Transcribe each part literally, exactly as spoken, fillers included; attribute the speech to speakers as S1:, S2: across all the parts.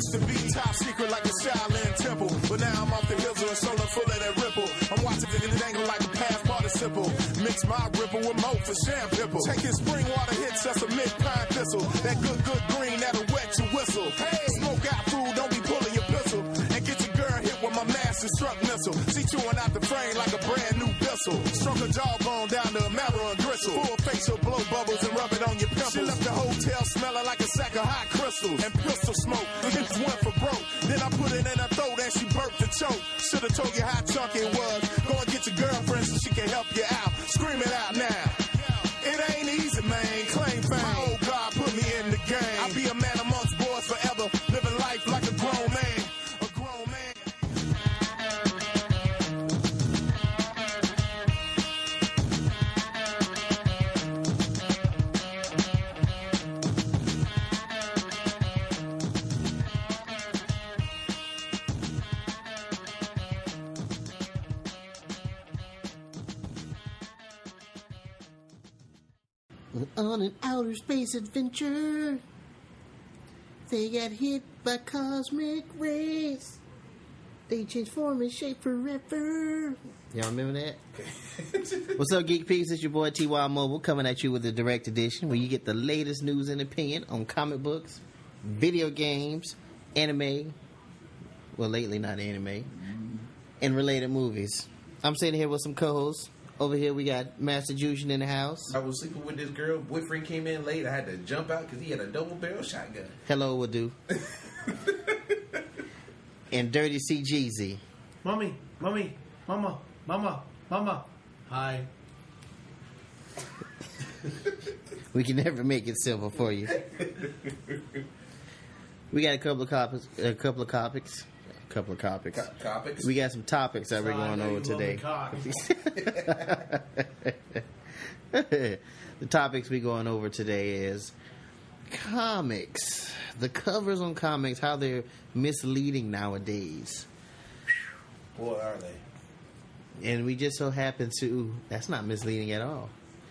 S1: Used to be top secret like a Shaolin temple, but now I'm off the hills and solar full of that ripple. I'm watching it dangle like a past participle. Mix my ripple with mo for sham pipple. Take his spring water hits, that's a mid-pine thistle. That good, good green, that'll wet your whistle. Hey, smoke out food, don't be pulling your pistol. And get your girl hit with my master struck missile. She chewing out the frame like a brand new whistle. Stroke her jawbone down to a marrow and gristle. Full facial blow bubbles and rub it on your pimples. She left the hotel smelling like a sack of hot crystals. And pistol smoke, this one for broke. Then I put it in her throat and she burped the choke. Should've told you how chunky it was. Go and get your girlfriend so she can help you out. Scream it out now. It ain't easy, man. Claim fame. My old God put me in the game. I'll be a man amongst boys forever. Living life like a grown man. A grown man.
S2: On an outer space adventure, they got hit by cosmic rays. They transform in shape forever. Y'all remember that? What's up, Geek Peeps? It's your boy T Y Mobile coming at you with a direct edition where you get the latest news and opinion on comic books, video games, anime, well, lately not anime, and related movies. I'm sitting here with some co-hosts. Over here we got Master Jushin in the house.
S3: I was sleeping with this girl. Boyfriend came in late. I had to jump out because he had a double barrel shotgun.
S2: Hello, Wadu. And Dirty C Jeezy.
S4: Mommy, mommy, mama, mama, mama. Hi.
S2: We can never make it simple for you. We got a couple of topics. A couple of topics. A couple of topics.
S3: Co- topics.
S2: We got some topics that
S4: So
S2: we're going over today. The topics we're going over today is comics. The covers on comics, how they're misleading nowadays.
S3: Boy, are they.
S2: And we just so happen to, that's not misleading at all.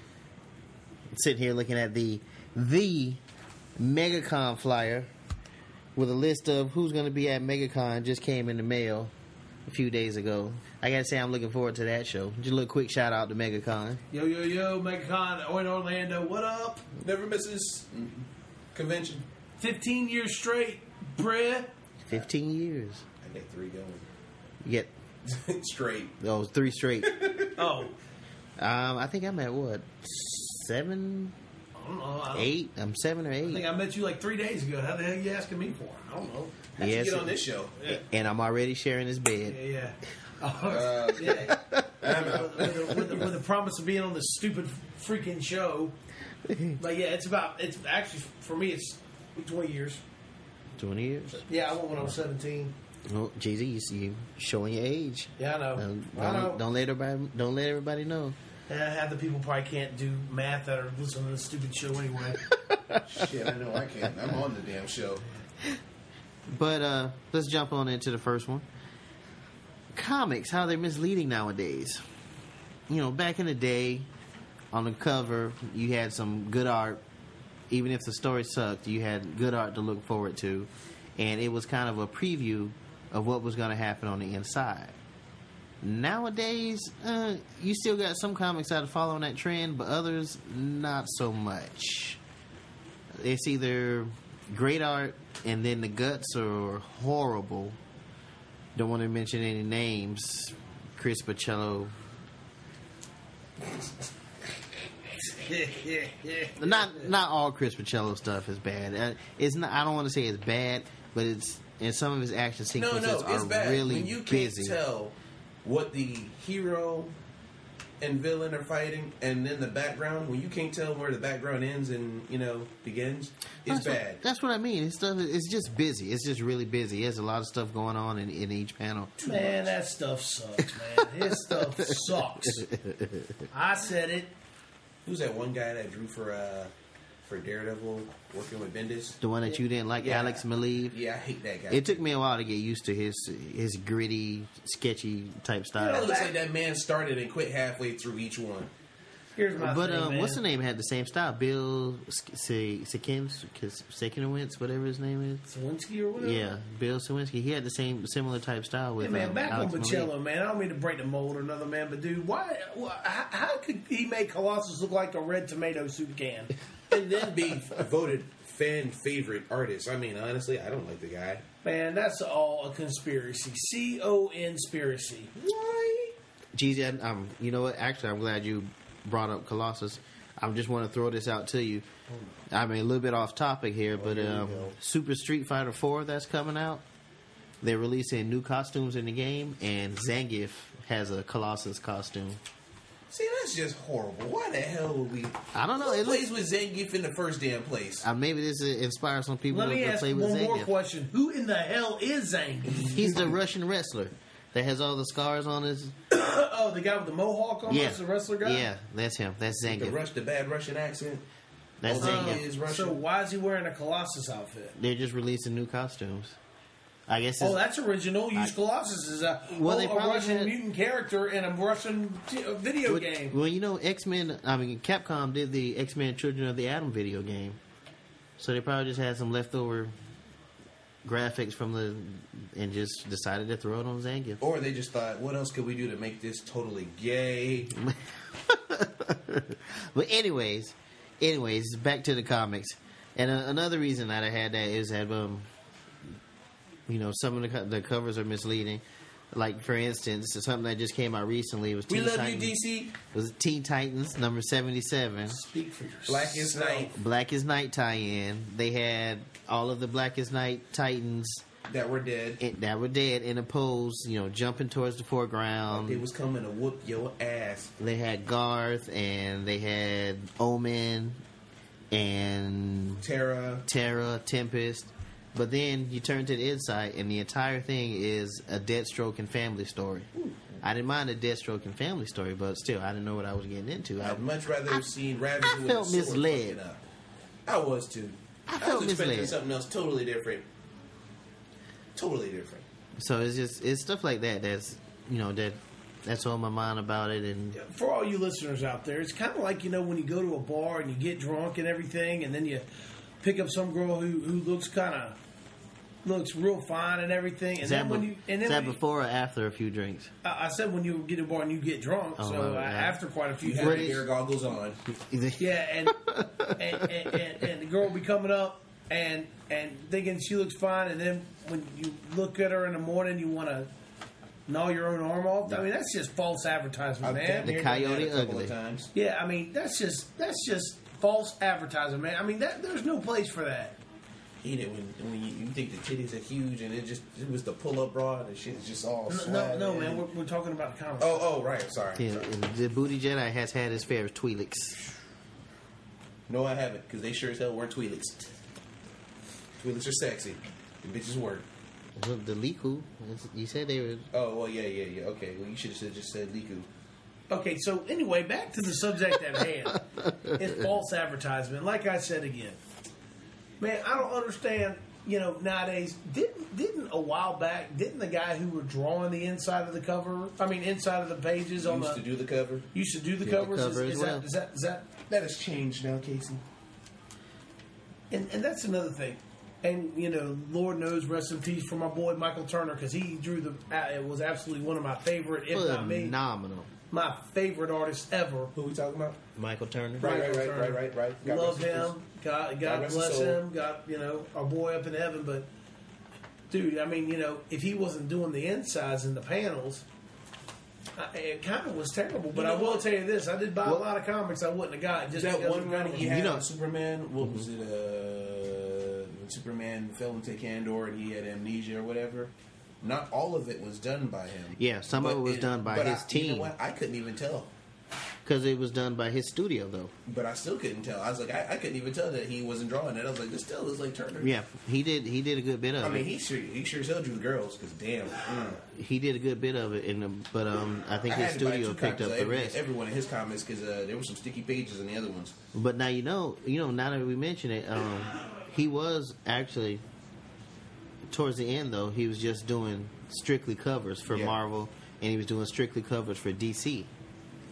S2: I'm sitting here looking at the the MegaCon flyer with a list of who's going to be at MegaCon. Just came in the mail a few days ago. I got to say I'm looking forward to that show. Just a little quick shout out to MegaCon.
S4: Yo, yo, yo, MegaCon in Orlando. What up?
S3: Never misses convention.
S4: fifteen years straight, bruh.
S2: fifteen years.
S3: I get three going.
S2: You get
S3: Straight.
S2: oh, three straight.
S4: Oh.
S2: Um, I think I'm at what? Seven?
S4: I don't know. I don't,
S2: Eight? I'm seven or
S4: I think
S2: eight.
S4: I met you like three days ago. How the hell are you asking me for? I don't know.
S3: How'd
S2: Yes.
S3: you get on this show?
S4: Yeah.
S2: And I'm already sharing this bed.
S4: Yeah, yeah. Oh,
S3: Uh,
S4: yeah.
S3: I'm out.
S4: With, the, with, the, with the promise of being on this stupid freaking show. But yeah, it's about, it's actually, for me, it's twenty years.
S2: twenty years.
S4: Yeah, I went when I was seventeen.
S2: Oh, Jeezy, you see you showing your age.
S4: Yeah, I know.
S2: Don't,
S4: I know.
S2: don't, don't let everybody. Don't let everybody know.
S4: And half the people probably can't do math that are listening to this stupid show anyway.
S3: Shit, I know I can't. I'm on the damn show.
S2: But uh, let's jump on into the first one. Comics, how they're misleading nowadays. You know, back in the day, on the cover, you had some good art. Even if the story sucked, you had good art to look forward to. And it was kind of a preview of what was going to happen on the inside. Nowadays, uh, you still got some comics that are following that trend, but others, not so much. It's either great art and then the guts are horrible. Don't want to mention any names. Chris Pacello. Not not all Chris Pacello stuff is bad. Uh, It's not. I don't want to say it's bad, but it's and some of his action
S3: No,
S2: sequences
S3: no, it's
S2: are
S3: bad.
S2: really
S3: when you can't
S2: busy.
S3: tell what the hero and villain are fighting, and then the background, when you can't tell where the background ends and, you know, begins, it's
S2: that's
S3: bad.
S2: What, that's what I mean. His stuff is just busy. It's just really busy. He has a lot of stuff going on in, in each panel.
S4: Man, that stuff sucks, man. His stuff sucks. I said it.
S3: Who's that one guy that drew for uh, for Daredevil, working with Bendis?
S2: The one that you didn't like,
S3: Yeah.
S2: Alex Maleev.
S3: Yeah, I hate that guy.
S2: It took me a while to get used to his his gritty, sketchy type
S3: You
S2: style.
S3: know, it looks like that man started and quit halfway through each one.
S4: Here's my
S2: But
S4: thing,
S2: um,
S4: man.
S2: what's the name? Had the same style. Bill Sekins, Sekinowitz, whatever his name is.
S4: Sawinski or whatever?
S2: Yeah, Bill Sawinski. He had the same similar type style with
S4: Hey, man,
S2: um,
S4: back
S2: Alex
S4: on
S2: Malik.
S4: Machello, man. I don't mean to break the mold or another, man, but dude, why? why how, how could he make Colossus look like a red tomato soup can?
S3: And then be voted fan favorite artist. I mean, honestly, I don't like the guy.
S4: Man, that's all a conspiracy. C O N-spiracy.
S3: Why?
S2: Jeezy, I- um, you know what? Actually, I'm glad you brought up Colossus. I just want to throw this out to you. I mean, a little bit off topic here, but
S3: here we
S2: um,
S3: go.
S2: Super Street Fighter four that's coming out, they're releasing new costumes in the game, and Zangief has a Colossus costume.
S3: See, that's just horrible. Why the hell would we?
S2: I don't know.
S3: Who
S2: It
S3: plays
S2: looks,
S3: with Zangief in the first damn place?
S2: uh, maybe this uh, inspires some people
S4: Let
S2: to
S4: me
S2: go
S4: ask
S2: play with
S4: one more
S2: Zangief.
S4: question. Who in the hell is Zangief?
S2: He's the Russian wrestler that has all the scars on his.
S4: Oh, the guy with the mohawk almost,
S2: Yeah,
S4: the wrestler guy?
S2: yeah, that's him. That's
S3: The
S2: Zangief.
S3: rush, the bad Russian accent.
S2: That's
S3: Oh,
S2: Zangief.
S3: is Russian.
S4: So why is he wearing a Colossus outfit?
S2: They're just releasing new costumes. I guess.
S4: Oh,
S2: It's,
S4: that's original. Use Colossus as a,
S2: Well,
S4: oh,
S2: they
S4: a
S2: probably
S4: Russian
S2: had-
S4: mutant character in a Russian t- uh, video
S2: well,
S4: game.
S2: well, you know, X Men. I mean, Capcom did the X Men Children of the Atom video game, so they probably just had some leftover graphics from the and just decided to throw it on Zangief.
S3: Or they just thought, what else could we do to make this totally gay?
S2: But anyways, anyways, back to the comics. And uh, another reason that I had that is that um, you know, some of the co- the covers are misleading. Like for instance, something that just came out recently. It was
S3: We
S2: Teen
S3: love
S2: Titans.
S3: you, D C.
S2: It was Teen Titans number seventy-seven.
S4: Speak for yourself.
S3: Blackest Night
S2: Blackest Night tie-in. They had all of the Blackest Night Titans
S3: that were dead.
S2: in, that were dead in a pose, you know, jumping towards the foreground.
S3: They was coming to whoop your ass.
S2: They had Garth and they had Omen and
S3: Terra.
S2: Terra, Tempest. But then you turn to the inside, and the entire thing is a Deathstroke and family story. I didn't mind a Deathstroke and family story, but still, I didn't know what I was getting into. I,
S3: I'd much rather have seen Ravage
S2: I
S3: with
S2: felt
S3: a sword
S2: misled.
S3: fucking up. I was too.
S2: I
S3: I,
S2: felt
S3: was expecting
S2: misled.
S3: something else totally different. Totally different.
S2: So it's just it's stuff like that that's you know that that's on my mind about it, and
S4: For all you listeners out there, it's kind of like, you know, when you go to a bar and you get drunk and everything, and then you pick up some girl who, who looks kind of looks real fine and everything, and
S2: is
S4: then
S2: that,
S4: when
S2: be-
S4: you and
S2: is
S4: then
S2: that
S4: when you-
S2: before or after a few drinks?
S4: I, I said when you get to a bar and you get drunk,
S2: Oh,
S4: so
S2: well,
S4: uh,
S2: yeah.
S4: after quite a few
S3: You had
S2: What
S3: the
S2: is-
S3: air goggles on.
S4: Yeah, and and, and, and and the girl will be coming up and and thinking she looks fine, and then when you look at her in the morning, you want to gnaw your own arm off. I mean, that's just false advertisement,
S3: I've
S4: man.
S3: damn
S2: The
S3: near done that
S2: Coyote
S3: a couple
S2: Ugly.
S3: of times.
S4: Yeah, I mean, that's just that's just false advertisement, man. I mean, that there's no place for that.
S3: Hate it when, when you, you think the titties are huge and it just it was the pull up bra and the shit is just all
S4: No,
S3: swag.
S4: no, no, man. We're, we're talking about the comics.
S3: Oh, oh, right. Sorry.
S2: Yeah,
S3: sorry.
S2: and the Booty Jedi has had his fair of Twi'leks.
S3: No, I haven't because they sure as hell weren't Twi'leks. Twi'leks are sexy. The bitches weren't.
S2: Well, the Liku, you said they were.
S3: Oh, well, yeah, yeah, yeah. Okay, well, you should have said, just said Liku.
S4: Okay, so anyway, back to the subject at hand. It's false advertisement. Like I said again, man, I don't understand. You know, nowadays, didn't didn't a while back, didn't the guy who were drawing the inside of the cover, I mean, inside of the pages on
S3: Used
S4: the
S3: to do the cover.
S4: used to do the
S2: Yeah, the
S4: covers?
S2: cover
S4: is,
S2: as
S4: is
S2: well.
S4: that, is that is that
S3: That has changed now, Casey.
S4: and, and that's another thing. And you know, Lord knows, rest in peace for my boy Michael Turner, because he drew the. Uh, it was absolutely one of my favorite, if not me,
S2: Phenomenal.
S4: my favorite artist ever.
S3: Who we talking about?
S2: Michael Turner.
S3: Right, right,
S4: Michael
S3: right,
S4: Turner.
S3: right, right, right. God
S4: Love
S3: rest his
S4: him.
S3: soul.
S4: God, God,
S3: God rest his
S4: bless
S3: soul.
S4: him. God, you know, our boy up in heaven. But, dude, I mean, you know, if he wasn't doing the insides and the panels, I, it kind of was terrible. But
S3: You know
S4: I will
S3: what?
S4: tell you this: I did buy
S2: Well-
S4: a lot of comics I wouldn't have got just
S3: That
S4: because
S3: one
S4: of
S3: run
S4: the
S3: he
S4: cover.
S3: had
S2: You know-
S3: on Superman, what was it? Uh, when Superman fell into Kandor and he had amnesia or whatever. Not all of it was done by him.
S2: Yeah, some of
S3: But
S2: it was done by
S3: but
S2: his
S3: I, You know
S2: team.
S3: what? I couldn't even tell.
S2: Because it was done by his studio, though.
S3: But I still couldn't tell. I was like, I, I couldn't even tell that he wasn't drawing it. I was like, this still looks like Turner.
S2: Yeah, he did. He did a good bit of
S3: I mean,
S2: it.
S3: he sure he sure as hell drew the girls because damn. Mm.
S2: He did a good bit of it, in the, but um, I think
S3: I
S2: his
S3: had to buy
S2: studio
S3: two
S2: picked
S3: copies
S2: up
S3: of
S2: the
S3: every,
S2: rest.
S3: every one of his comics because uh, there were some sticky pages in the other ones.
S2: But now you know, you know. Now that we mention it, um, he was actually towards the end, though. He was just doing strictly covers for
S3: Yeah.
S2: Marvel, and he was doing strictly covers for D C.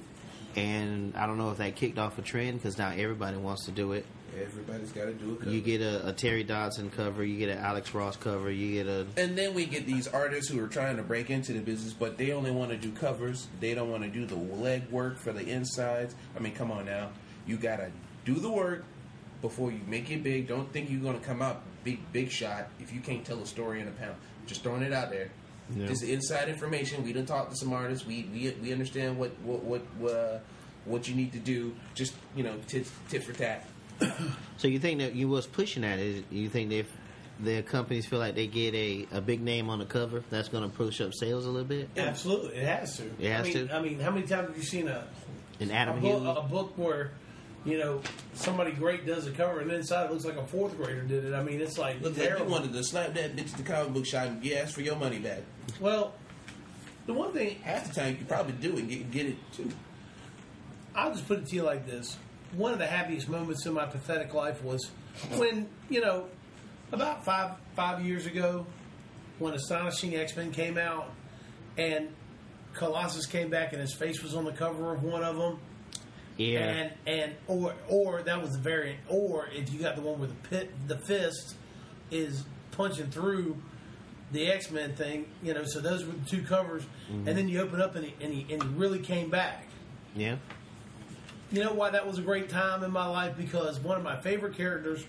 S2: and I don't know if that kicked off a trend because now everybody wants to do it.
S3: Everybody's got to do a cover.
S2: You get a, a Terry Dodson cover, you get an Alex Ross cover, you get a...
S3: And then we get these artists who are trying to break into the business, but they only want to do covers. They don't want to do the leg work for the insides. I mean, come on now. You got to do the work before you make it big. Don't think you're going to come out big, big shot if you can't tell a story in a pound. Just throwing it out there.
S2: Yeah.
S3: This is inside information. We done talked to some artists. We we, we understand what what what, what, uh, what you need to do. Just, you know, tit, tit for tat.
S2: So you think that you was pushing that? Is you think that if the companies feel like they get a, a big name on the cover, that's going to push up sales a little bit?
S4: Absolutely, it has to.
S2: It has
S4: I mean,
S2: to?
S4: I mean, how many times have you seen a
S2: And
S4: a
S2: Adam
S4: book,
S2: Hughes?
S4: a book where, you know, somebody great does a cover and inside it looks like a fourth grader did it? I mean, it's like
S3: Look like
S4: terrible.
S3: you wanted to slap that bitch at the comic book shop and ask for your money back.
S4: Well, the one thing
S3: Half the time you could probably do it and get, get it too.
S4: I'll just put it to you like this. One of the happiest moments in my pathetic life was when, you know, about five five years ago, when Astonishing X-Men came out, and Colossus came back and his face was on the cover of one of them.
S2: Yeah.
S4: And and or or that was the variant. Or if you got the one where the pit the fist is punching through the X-Men thing, you know. So those were the two covers,
S2: Mm-hmm.
S4: and then you open up and he, and he and he really came back.
S2: Yeah.
S4: You know why that was a great time in my life? Because one of my favorite characters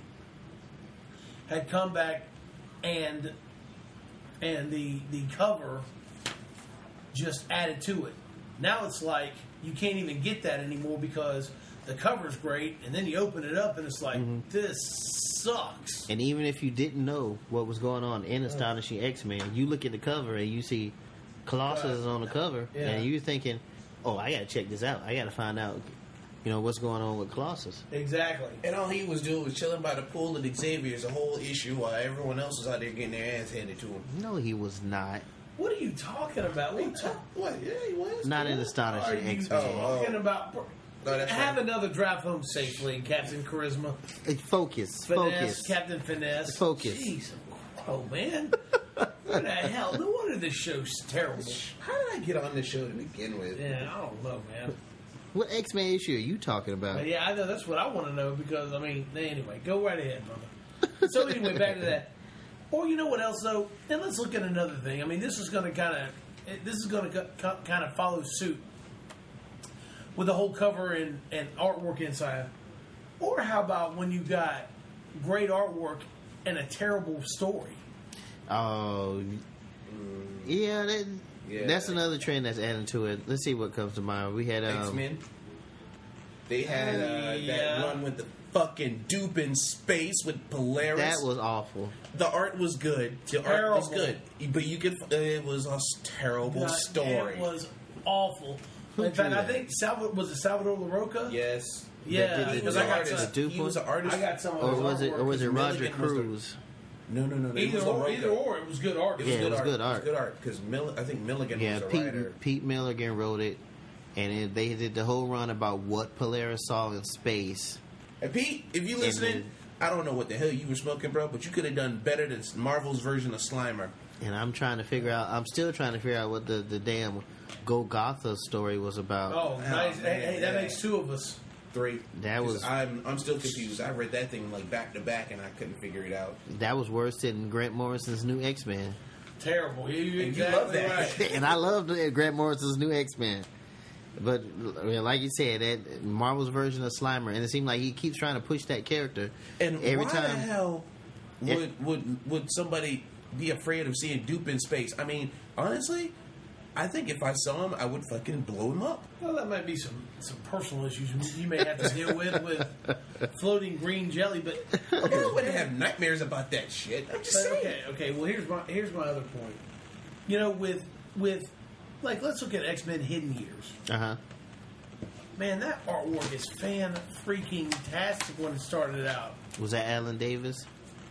S4: had come back, and and the the cover just added to it. Now it's like you can't even get that anymore because the cover's great, and then you open it up and it's like,
S2: Mm-hmm.
S4: this sucks.
S2: And even if you didn't know what was going on in Astonishing X-Men, you look at the cover and you see Colossus is on the cover,
S4: Yeah.
S2: and you're thinking, oh, I got to check this out. I got to find out, you know, what's going on with Colossus.
S4: Exactly.
S3: And all he was doing was chilling by the pool at Xavier's a whole issue while everyone else was out there getting their ass handed to him.
S2: No, he was not.
S4: What are you talking about? What are you talking
S3: What? Yeah, he was.
S2: Not in
S3: Are
S2: Astonishing
S3: you
S2: X-Men.
S4: talking about?
S3: No, that's
S4: Have
S3: right.
S4: another drive home safely, Captain Charisma.
S2: Hey, Focus.
S4: Finesse,
S2: Focus.
S4: Captain Finesse.
S2: Focus.
S4: Jeez, oh man, what the hell? No wonder this show's terrible.
S3: How did I get on this show to begin with?
S4: Yeah, I don't know, man.
S2: What X-Men issue are you talking about?
S4: But yeah, I know that's what I want to know because I mean, anyway, go right ahead, brother. So anyway, back to that. Or you know what else though? And let's look at another thing. I mean, this is going to kind of this is going to kind of follow suit with the whole cover and, and artwork inside. Or how about when you got great artwork and a terrible story?
S2: Oh, yeah, that,
S3: Yeah.
S2: that's another trend that's adding to it. Let's see what comes to mind. We had um,
S3: X-Men. They had uh,
S4: Yeah.
S3: that run with the fucking dupe in space with Polaris.
S2: that was awful.
S3: The art was good. The art was
S4: Terrible.
S3: good, but you could. It was a terrible
S4: God,
S3: story.
S4: It was awful.
S2: Who
S4: In fact,
S2: drew
S4: I
S2: that?
S4: think Salvador was it Salvador LaRoca?
S3: Yes.
S4: Yeah,
S2: That did the
S4: because
S3: He
S4: I
S3: was
S4: got
S3: an
S4: some,
S3: artist.
S2: Dupe
S3: He was an
S2: one?
S3: artist.
S4: I got some of
S2: Or
S4: his
S2: was it?
S4: artwork.
S2: Or was it Roger
S3: Milligan was the-
S2: Cruz?
S3: No, no, no. no. It
S4: Either
S3: was
S4: or,
S3: LaRocca.
S4: either or, it was good art.
S3: It was,
S2: Yeah,
S3: good,
S2: it was
S3: art.
S2: good art.
S3: It was good art because Mill- I think Milligan
S2: Yeah,
S3: was a
S2: Pete
S3: writer.
S2: Pete Milligan wrote it, and it, they did the whole run about what Polaris saw in space.
S3: And Pete, if you listening,
S2: then-
S3: I don't know what the hell you were smoking, bro, but you could have done better than Marvel's version of Slimer.
S2: And I'm trying to figure out. I'm still trying to figure out what the the damn Golgotha story was about.
S4: Oh, nice.
S3: man,
S4: Hey, hey, that
S3: yeah.
S4: makes two of us.
S3: Three.
S2: That
S3: 'Cause
S2: was-
S3: I'm I'm still confused. I read that thing like back to back and I couldn't figure it out.
S2: That was worse than Grant Morrison's new X Men.
S4: Terrible. You're
S3: you
S4: exactly
S3: love that.
S4: right.
S2: And I loved Grant Morrison's new X Men. But I mean, like you said, that Marvel's version of Slimer, and it seemed like he keeps trying to push that character.
S3: And
S2: every
S3: why
S2: time.
S3: the hell
S2: Yeah.
S3: would would would somebody be afraid of seeing Dupe in space? I mean, honestly, I think if I saw him, I would fucking blow him up.
S4: Well, that might be some, some personal issues you may have to deal with with floating green jelly, but
S3: I wouldn't have nightmares about that shit. I'm just
S4: But,
S3: saying.
S4: okay, okay. Well, here's my here's my other point. You know, with with like, let's look at X Men Hidden Years.
S2: Uh huh.
S4: Man, that artwork is fan freaking tastic when it started out.
S2: Was that Alan Davis?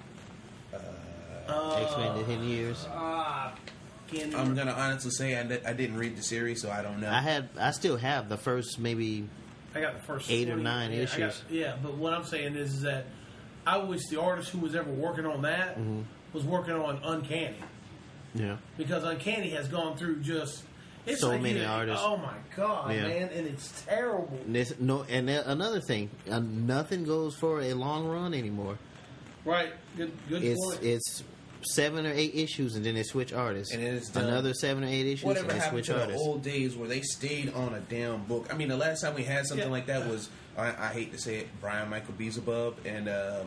S4: Uh,
S2: X Men: The Hidden Years.
S4: Ah, can't
S3: I'm
S4: even-
S3: gonna honestly say I, di- I didn't read the series, so I don't know.
S2: I had. I still have the first maybe.
S4: I got the first
S2: eight or
S4: twenty
S2: nine
S4: yeah, I
S2: issues.
S4: got- yeah, but what I'm saying is, is that I wish the artist who was ever working on that
S2: Mm-hmm.
S4: was working on Uncanny,
S2: Yeah.
S4: because Uncanny has gone through just It's
S2: so
S4: like,
S2: many
S4: you know,
S2: artists.
S4: Oh my god,
S2: Yeah.
S4: man, and it's terrible.
S2: And this, no, and then another thing, uh, nothing goes for a long run anymore.
S4: Right, good, good
S2: It's
S4: point.
S2: it's seven or eight issues, and then they switch artists.
S3: And then it's done.
S2: another seven or eight issues,
S3: Whatever
S2: and they
S3: happened
S2: switch
S3: to the
S2: artists.
S3: old days where they stayed on a damn book? I mean, the last time we had something
S4: Yeah.
S3: like that was, I, I hate to say it, Brian Michael Beelzebub and um,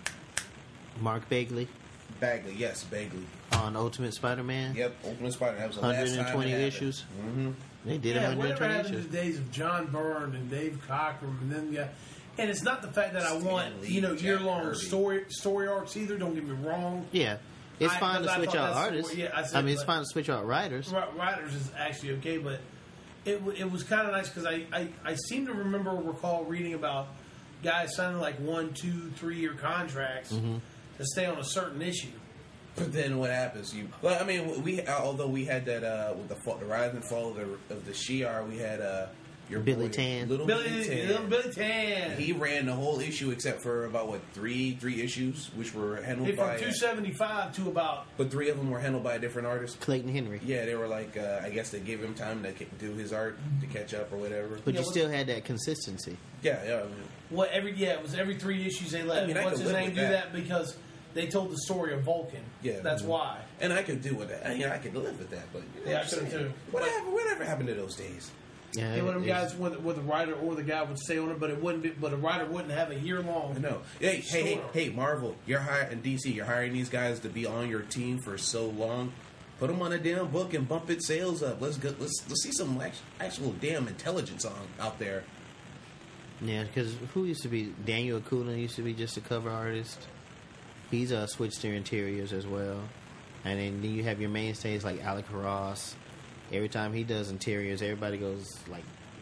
S2: Mark Bagley
S3: Bagley. Yes, Bagley.
S2: on Ultimate Spider-Man.
S3: Yep, Ultimate Spider. That was the last
S2: one hundred twenty
S3: time it
S2: issues.
S3: Mm-hmm.
S2: They did
S4: Yeah,
S2: one hundred
S4: whatever
S2: twenty
S4: happened to
S2: issues.
S4: the days of John Byrne and Dave Cockrum, and then yeah, and it's not the fact that I
S3: Stan
S4: want
S3: Lee,
S4: you know
S3: Jack
S4: year long
S3: Kirby.
S4: story story arcs either. Don't get me wrong.
S2: Yeah, it's
S4: I-
S2: fine to
S4: but I
S2: switch
S4: thought
S2: out
S4: that's the
S2: artists.
S4: word- yeah, I
S2: I,
S4: said,
S2: mean, it's
S4: but-
S2: fine to switch out writers.
S4: Ri- Writers is actually okay, but it w- it was kind of nice because I, I I seem to remember or recall reading about guys signing like one, two, three year contracts
S2: Mm-hmm.
S4: to stay on a certain issue.
S3: But then what happens? You, well, I mean, we although we had that uh, with the, fall, the rise and fall of the of the Shi'ar, we had uh, your
S2: Billy
S3: boy,
S2: Tan.
S3: little
S4: Billy,
S3: Billy Tan.
S4: little Billy Tan.
S3: He ran the whole issue except for about what three three issues, which were handled
S4: He from
S3: by.
S4: two seventy five to about
S3: But three of them were handled by a different artist.
S2: Clayton Henry.
S3: Yeah, they were like, uh, I guess they gave him time to ca- do his art to catch up or whatever.
S2: But
S4: Yeah,
S2: you
S4: what-
S2: still had that consistency.
S3: Yeah, yeah. I mean,
S4: what every yeah it was every three issues they let
S3: I mean, I
S4: what's
S3: could
S4: his
S3: live
S4: name
S3: with
S4: do
S3: that.
S4: that because they told the story of Vulcan.
S3: Yeah,
S4: that's
S3: mhm.
S4: why.
S3: and I could do with that. I, you know, I could live with that. But you know
S4: Yeah,
S3: what
S4: I
S3: I'm
S4: could
S3: saying?
S4: too.
S3: Whatever, whatever happened to those days?
S2: Yeah,
S4: Yeah, one of them
S2: it's-
S4: guys, where the, where the writer or the guy would stay on it, but it wouldn't be. But a writer wouldn't have a year long.
S3: I know. Hey, hey, hey,
S4: Story.
S3: hey, Marvel, you're hiring and D C. You're hiring these guys to be on your team for so long. Put them on a damn book and bump its sales up. Let's go. Let's let's see some act- actual damn intelligence on out there.
S2: Yeah, because who used to be Daniel Acuna used to be just a cover artist. He's uh, switched their interiors as well, and then, then you have your mainstays like Alec Ross. Every time he does interiors, everybody goes like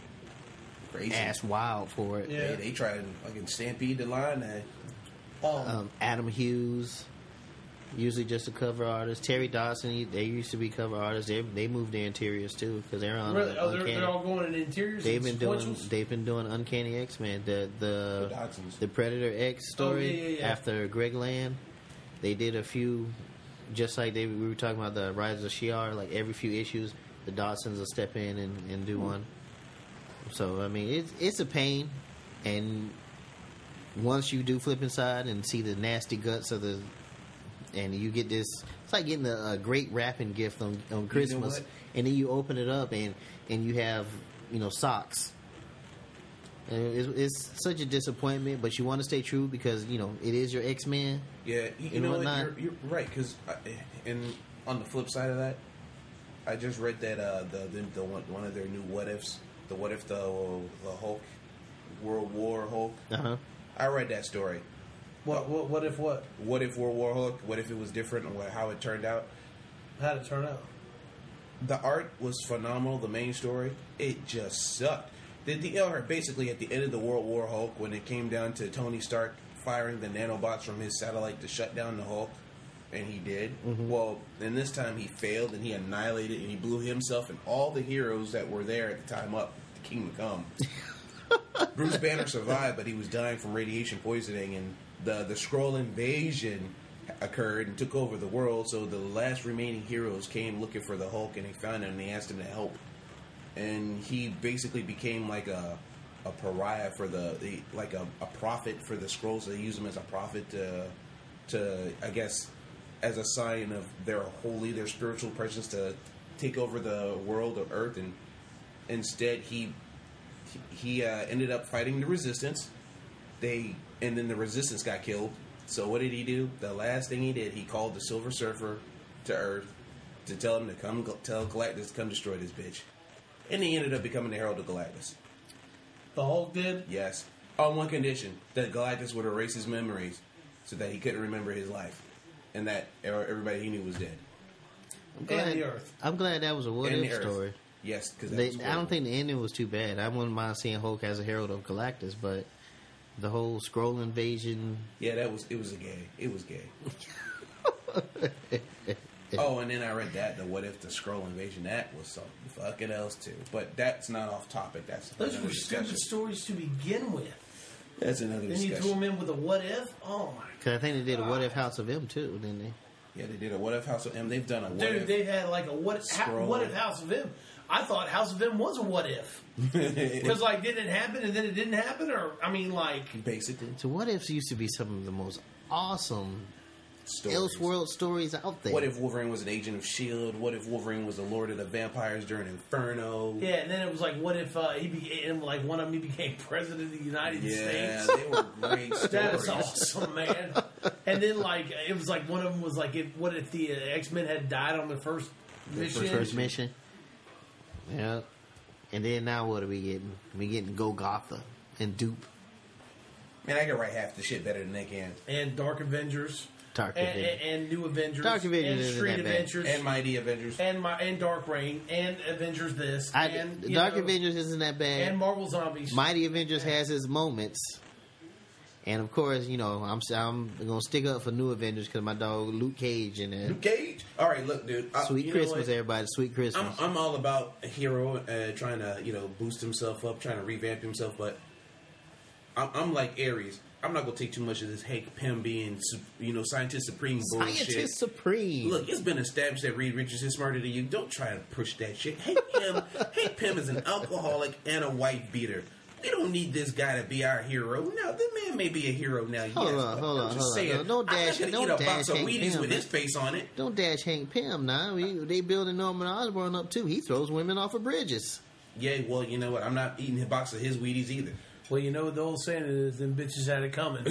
S3: Crazy.
S2: ass wild for it.
S4: Yeah.
S3: They, they try to fucking stampede the line. That
S4: Um,
S2: Um, Adam Hughes, usually just a cover artist. Terry Dodson, he- they used to be cover artists. They they moved their interiors too because they're on.
S4: really? Oh, they're,
S2: Uncanny.
S4: they're all going in interiors.
S2: They've
S4: and
S2: been doing.
S4: sequentials?
S2: They've been doing Uncanny X Men. The the
S3: The Dodsons.
S2: the Predator X story
S4: Oh, yeah, yeah, yeah.
S2: after Greg Land. They did a few, just like they we were talking about the Rise of Shi'ar. Like every few issues, the Dodsons will step in and, and do one. So I mean, it's it's a pain, and once you do flip inside and see the nasty guts of the, and you get this, it's like getting a, a great wrapping gift on on Christmas,
S3: what?
S2: and then you open it up and and you have you know socks. And it's, it's such a disappointment, but you want to stay true because you know it is your X Men.
S3: Yeah, you, you
S2: And
S3: know what?
S2: whatnot.
S3: You're, you're right because, and on the flip side of that, I just read that uh, the, the the one one of their new what ifs, the what if the the Hulk, World War Hulk.
S2: Uh huh.
S3: I read that story.
S4: What, what? What if what?
S3: What if World War Hulk? What if it was different or how it turned out?
S4: How'd it turn out?
S3: The art was phenomenal. The main story, it just sucked. The, the or basically at the end of the World War Hulk, when it came down to Tony Stark firing the nanobots from his satellite to shut down the Hulk, and he did. Well, then this time he failed and he annihilated and he blew himself and all the heroes that were there at the time up. The Kingdom Come. Bruce Banner survived, but he was dying from radiation poisoning, and the the Skrull invasion occurred and took over the world. So the last remaining heroes came looking for the Hulk, and they found him and they asked him to help. And he basically became like a a pariah for the, the like a, a prophet for the Skrulls. They use him as a prophet to to I guess as a sign of their holy, their spiritual presence to take over the world of Earth. And instead, he he uh, ended up fighting the Resistance. They and then the Resistance got killed. So what did he do? The last thing he did, he called the Silver Surfer to Earth to tell him to come tell Galactus to come destroy this bitch. And he ended up becoming the Herald of Galactus.
S4: The Hulk did.
S3: Yes, on one condition: that Galactus would erase his memories, so that he couldn't remember his life, and that everybody he knew was dead.
S2: I'm glad,
S4: And the Earth.
S2: I'm glad that was a what
S3: And
S2: if
S3: the Earth.
S2: story.
S3: Yes, because
S2: They, I don't think the ending was too bad. I wouldn't mind seeing Hulk as a herald of Galactus, but the whole Skrull invasion.
S3: Yeah, that was it. Was a gay. It was gay. Oh, and then I read that the what if the Skrull invasion that was something fucking else too. But that's not off topic. That's
S4: Those
S3: another
S4: were stupid
S3: discussion.
S4: stories to begin with.
S3: That's another
S4: Then you threw
S3: discussion.
S4: them in with a what if. Oh my!
S2: Because I think they did a what if House of M too, didn't they?
S3: Yeah, they did a What If House of M. They've done a What
S4: Dude,
S3: If.
S4: they've had like a what? Ha,
S3: Scroll.
S4: what if House of M? I thought House of M was a what if because like did it happen and then it didn't happen, or I mean like
S3: Basically.
S2: So what ifs used to be some of the most awesome
S3: Stories.
S2: Elseworld stories out there.
S3: What if Wolverine was an agent of S H I E L D? What if Wolverine was the Lord of the Vampires during Inferno?
S4: yeah, and then it was like what if uh, he became like one of them he became president of the United
S3: Yeah,
S4: States.
S3: they were great stories.
S4: That is awesome, man. And then like it was like one of them was like if what if the uh, X Men had died on the first mission?
S2: First mission. Yeah. And then now what are we getting? We getting Golgotha and Dupe.
S3: Man, I can write half the shit better than they can.
S4: And Dark Avengers.
S2: Dark
S4: and,
S2: Avengers.
S4: and, and New Avengers.
S2: Dark Avengers
S4: and
S2: isn't
S4: Street
S2: that bad.
S4: Adventures.
S3: And Mighty Avengers.
S4: and my and Dark Reign and Avengers this
S2: I,
S4: and you
S2: Dark
S4: know,
S2: Avengers isn't that bad.
S4: and Marvel Zombies.
S2: Mighty Avengers has its moments. And of course, you know, I'm I'm gonna stick up for New Avengers because my dog Luke Cage in there.
S3: Luke Cage. All right, look, dude. I,
S2: Sweet
S3: you know
S2: Christmas,
S3: what?
S2: everybody. Sweet Christmas.
S3: I'm, I'm all about a hero uh, trying to, you know, boost himself up, trying to revamp himself, but I'm, I'm like Aries. I'm not gonna take too much of this Hank Pym being, su- you know, scientist supreme bullshit.
S2: Scientist Supreme.
S3: Look, it's been established that Reed Richards is smarter than you. Don't try to push that shit. Hank Pym, Hank Pym is an alcoholic and a wife beater. We don't need this guy to be our hero. No, the man may be a hero now.
S2: Hold
S3: yes,
S2: on,
S3: but
S2: hold
S3: I'm
S2: on,
S3: just
S2: hold on.
S3: saying,
S2: No, don't
S3: I'm
S2: dash-
S3: not
S2: don't
S3: gonna eat a box
S2: dash
S3: of
S2: Hank
S3: Wheaties
S2: Pym,
S3: with
S2: man.
S3: his face on it.
S2: Don't dash Hank Pym now. We, they building Norman Osborn up too. He throws women off of bridges.
S3: Yeah, well, you know what? I'm not eating a box of his Wheaties either.
S4: Well, you know what the old saying is, them bitches had it coming.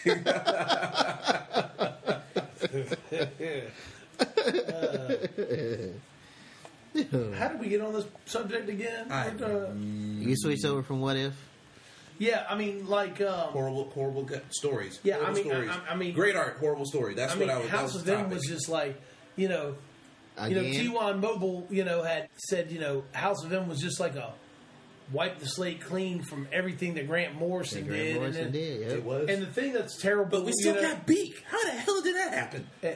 S4: uh, how did we get on this subject again?
S3: I-
S4: What, uh,
S2: You switch over from What If?
S4: yeah, I mean, like, um,
S3: Horrible, horrible gu- stories.
S4: Yeah, I
S3: Horrible
S4: mean,
S3: stories.
S4: I- I mean-
S3: great art, horrible story. That's
S4: I mean,
S3: what I was. that
S4: House
S3: was
S4: of
S3: the
S4: M
S3: topic.
S4: was just like, you know, you know,
S2: Again?
S4: T one Mobile, you know, had said, you know, House of M was just like a wipe the slate clean from everything that Grant Morrison
S2: Grant
S4: did.
S2: Morrison
S4: and then,
S2: did, yeah.
S3: It was.
S4: And the thing that's terrible,
S3: but we still
S4: you know,
S3: got Beak. How the hell did that happen?
S4: eh,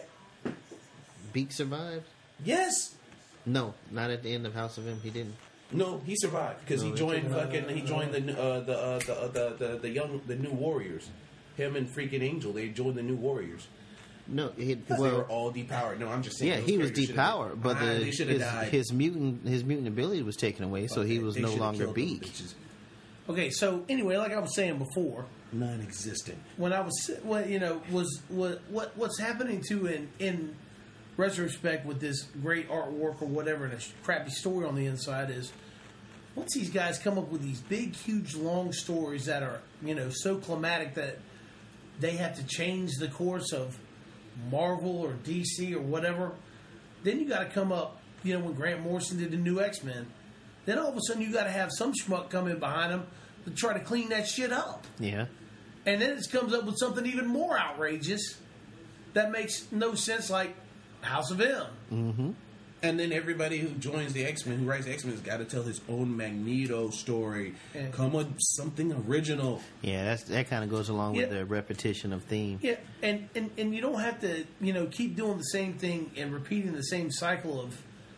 S2: Beak survived?
S3: Yes.
S2: No, not at the end of House of M. He didn't.
S3: No, he survived because
S2: No,
S3: he
S2: he
S3: joined
S4: took-
S3: fucking. He joined the new- uh, the, uh, the, uh, the the the young the new Warriors. Him and freaking Angel, they joined the new Warriors.
S2: No, he,
S3: Because they were
S2: well,
S3: all depowered. No, I'm just saying.
S2: yeah,
S3: those
S2: he was
S3: characters should've
S2: depowered,
S3: been-
S2: but
S3: Ah,
S2: the,
S3: they should have
S2: his,
S3: died.
S2: his mutant his mutant ability was taken away, so he
S3: Okay,
S2: was
S3: they
S2: no
S3: should've
S2: longer
S3: killed them
S2: Beak.
S3: bitches.
S4: okay, so anyway, like I was saying before,
S3: Non-existent.
S4: when I was, what you know, was what what what's happening to in in retrospect with this great artwork or whatever and a crappy story on the inside is, once these guys come up with these big, huge, long stories that are you know so climatic that they have to change the course of Marvel or D C or whatever, then you got to come up, you know, when Grant Morrison did the new X-Men, then all of a sudden you got to have some schmuck come in behind him to try to clean that shit up.
S2: Yeah.
S4: And then it comes up with something even more outrageous that makes no sense, like House of M.
S2: Mm-hmm.
S3: And then everybody who joins the X-Men, who writes the X-Men, has got to tell his own Magneto story.
S4: Yeah.
S3: Come with something original.
S2: Yeah, that's that kind of goes along with
S4: Yeah.
S2: the repetition of theme.
S4: Yeah, and, and, and you don't have to, you know, keep doing the same thing and repeating the same cycle of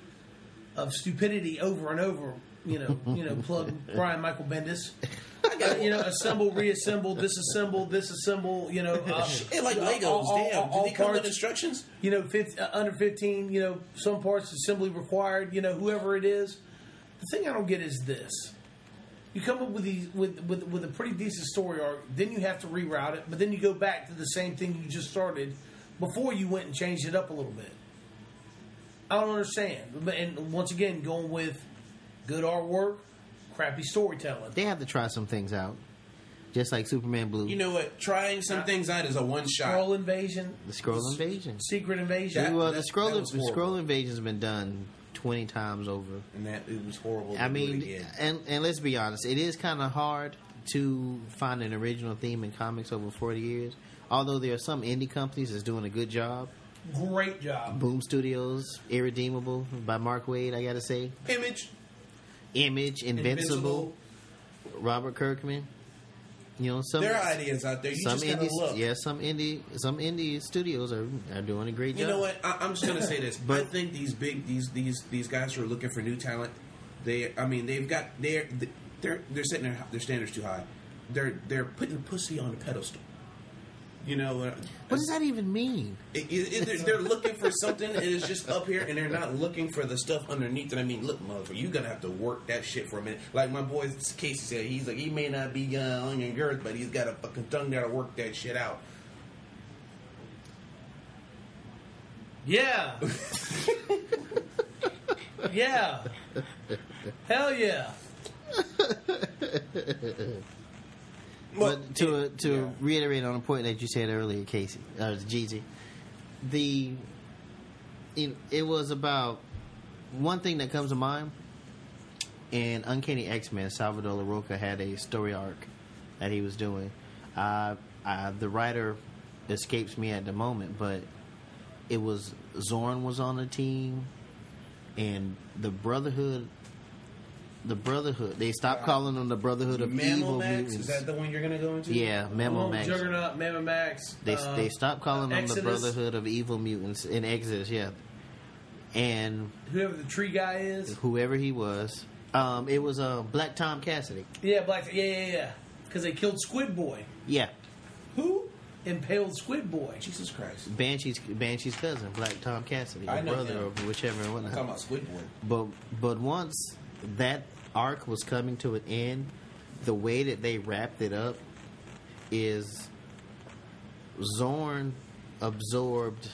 S4: of stupidity over and over. You know, you know, plug Brian Michael Bendis. Uh, you know, assemble, reassemble, disassemble, disassemble. You know, uh,
S3: Shit, like
S4: uh,
S3: Legos.
S4: all- all-
S3: Damn.
S4: all
S3: Do they come with
S4: parts.
S3: instructions?
S4: You know, fifty, uh, under fifteen. You know, some parts assembly required. You know, whoever it is. The thing I don't get is this: you come up with these with with with a pretty decent story arc, then you have to reroute it, but then you go back to the same thing you just started before you went and changed it up a little bit. I don't understand. But and once again, going with good artwork, crappy storytelling.
S2: They have to try some things out, just like Superman Blue,
S3: You know what? Trying some things out is a one shot.
S4: Scroll invasion,
S2: the Skrull invasion.
S4: secret invasion.
S3: That-
S2: well, the
S3: that
S2: Skrull
S3: was
S2: the
S3: horrible.
S2: Skrull invasion's been done twenty times over.
S3: And that it was horrible.
S2: I
S3: to do it
S2: mean,
S3: again.
S2: and and let's be honest, it is kind of hard to find an original theme in comics over forty years. Although there are some indie companies that's doing a good job.
S4: Great job.
S2: Boom Studios, Irredeemable by Mark Waid, I gotta say.
S3: Image.
S2: Image, Invincible,
S3: Invincible.
S2: Robert Kirkman. You know, some
S3: There are ideas out there. You
S2: some
S3: just gotta
S2: indie,
S3: look.
S2: yeah, some indie, some indie studios are are doing a great
S3: You
S2: job.
S3: know what? I, I'm just gonna say this.
S2: But-
S3: I think these big these these these guys who are looking for new talent, they I mean they've got they're they're they're setting their, their standards too high. They're they're putting pussy on a pedestal. You know, uh,
S2: What does that even mean?
S3: it, it, it, they're, they're looking for something, and it's just up here, and they're not looking for the stuff underneath it. I mean, look, motherfucker, you're gonna have to work that shit for a minute. Like my boy Casey said, he's like, he may not be uh, on your girth, but he's got a fucking tongue that'll work that shit out.
S4: Yeah. Yeah. Hell yeah.
S2: But to
S3: Well,
S2: uh, to
S3: yeah.
S2: reiterate on a point that you said earlier, Casey, or Jeezy, the it, it was about one thing that comes to mind. In Uncanny X-Men, Salvador LaRocca had a story arc that he was doing. Uh, uh, the writer escapes me at the moment, but it was Zorn was on the team, and the Brotherhood. The Brotherhood. They stopped calling them the Brotherhood of Evil
S3: Mammomax,
S2: Mutants.
S3: is that the one you're gonna go into?
S2: Yeah, Memo
S4: Oh,
S2: Max.
S4: Juggernaut, Mama Max.
S2: They
S4: uh,
S2: they stopped calling them
S4: Exodus.
S2: the Brotherhood of Evil Mutants in Exodus, yeah. And
S4: Whoever the tree guy is.
S2: whoever he was, um, it was uh, Black Tom Cassidy.
S4: Yeah, Black. Yeah, yeah, yeah. Because they killed Squid Boy.
S2: Yeah,
S4: Who impaled Squid Boy?
S3: Jesus Christ.
S2: Banshee's Banshee's cousin, Black Tom Cassidy,
S3: I
S2: or
S3: know
S2: brother,
S3: him.
S2: or whichever and
S3: I'm
S2: whatnot.
S3: talking about Squid Boy.
S2: But but once that arc was coming to an end, the way that they wrapped it up is Zorn absorbed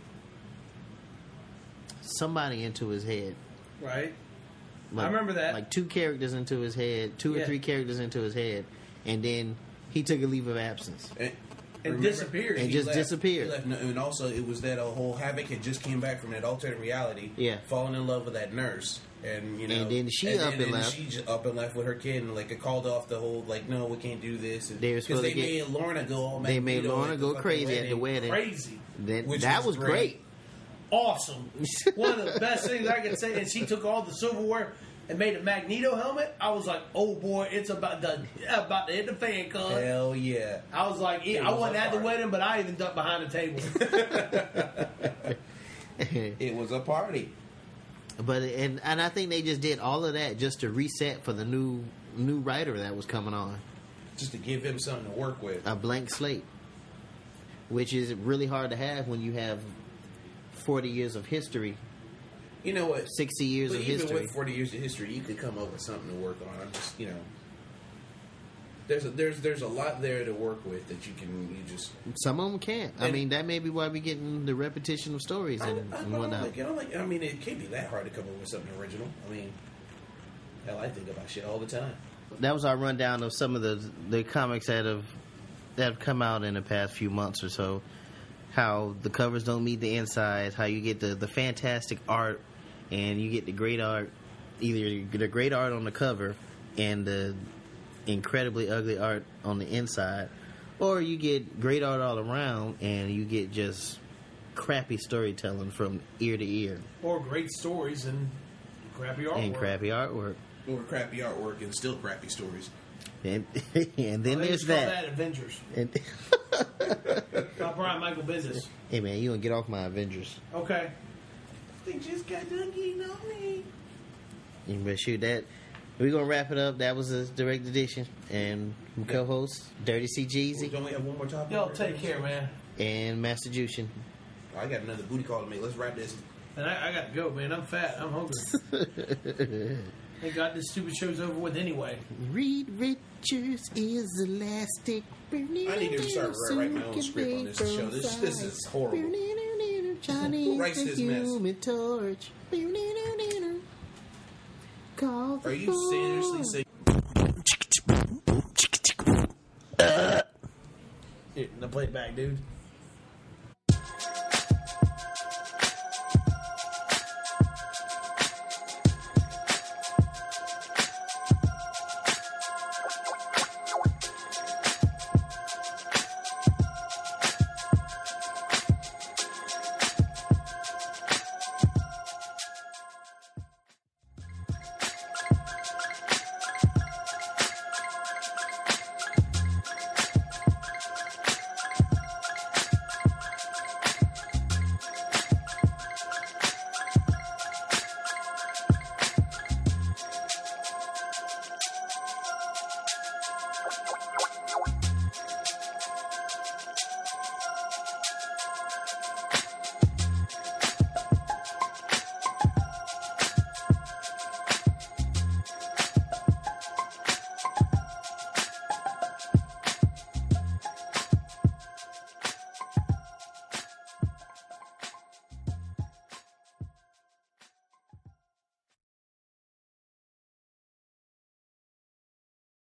S2: somebody into his head.
S4: Right.
S2: Like,
S4: I remember that.
S2: Like two characters into his head, two or
S4: Yeah.
S2: three characters into his head, and then he took a leave of absence.
S3: And,
S4: And
S3: remember-
S4: disappeared.
S2: And
S3: he
S2: just
S3: left.
S2: disappeared.
S3: He left. No, and also, it was that a whole Havoc had just came back from that alternate reality.
S2: Yeah.
S3: Falling in love with that nurse. And, you know.
S2: And then she up and left.
S3: She just up and left with her kid. And, like, it called off the whole, like, no, we can't do this.
S2: They were
S3: Because
S2: supposed
S3: they
S2: to get-
S3: made Lorna go all
S2: They made
S3: Magneto
S2: Lorna
S3: at the
S2: go
S3: fucking
S2: crazy at the wedding.
S4: Crazy.
S2: Then,
S3: Which
S2: that
S3: was
S2: was
S3: great.
S2: great.
S4: Awesome. One of the best things I could say. And she took all the silverware and made a Magneto helmet. I was like, oh boy, it's about to about to hit the fan, cuz.
S3: Hell yeah.
S4: I was like,
S3: It
S4: I
S3: was
S4: wasn't
S3: a
S4: at the
S3: party.
S4: wedding, but I even ducked behind the table.
S3: It was a party.
S2: But and and I think they just did all of that just to reset for the new new writer that was coming on,
S3: Just to give him something to work with.
S2: a blank slate, which is really hard to have when you have forty years of history,
S3: You know what?
S2: sixty years
S3: But
S2: of
S3: even
S2: history.
S3: with forty years of history, you could come up with something to work on. I'm just, you know, there's a, there's there's a lot there to work with that you can you just.
S2: Some of them can't. I
S3: And-
S2: mean, that may be why we're getting the repetition of stories
S3: I,
S2: and,
S3: I,
S2: and
S3: I,
S2: whatnot.
S3: like, I, don't like, I mean, it can't be that hard to come up with something original. I mean, hell, I think about shit all the time.
S2: That was our rundown of some of the the comics that have that have come out in the past few months or so. How the covers don't meet the insides. How you get the the fantastic art and you get the great art, either the great art on the cover and the incredibly ugly art on the inside, or you get great art all around and you get just crappy storytelling from ear to ear
S4: Or great stories and crappy artwork.
S2: and crappy artwork.
S3: Or crappy artwork and still crappy stories.
S2: And and then
S4: They
S2: there's
S4: just call
S2: that.
S4: that Avengers.
S2: And
S4: Not Brian Michael business.
S2: hey man, you don't get off my Avengers.
S4: Okay.
S3: They just got done getting on me.
S2: You better shoot that. We're gonna wrap it up. That was a direct edition, and my co-host Dirty C Jeezy
S3: Don't we have one more topic?
S4: Y'all take care, man.
S2: and Master Jushin.
S3: I got another booty call to make. Let's wrap this.
S4: And I, I got to go, man. I'm fat. I'm hungry. Thank God this stupid show's over with anyway.
S2: Reed Richards is elastic.
S3: I need to start writing my own script on this show. This this is horrible.
S2: Johnny
S3: Who
S2: is
S3: writes
S2: the
S3: this mess?
S2: human torch. Call the
S3: Are you seriously saying?
S4: Here, now play it back, dude.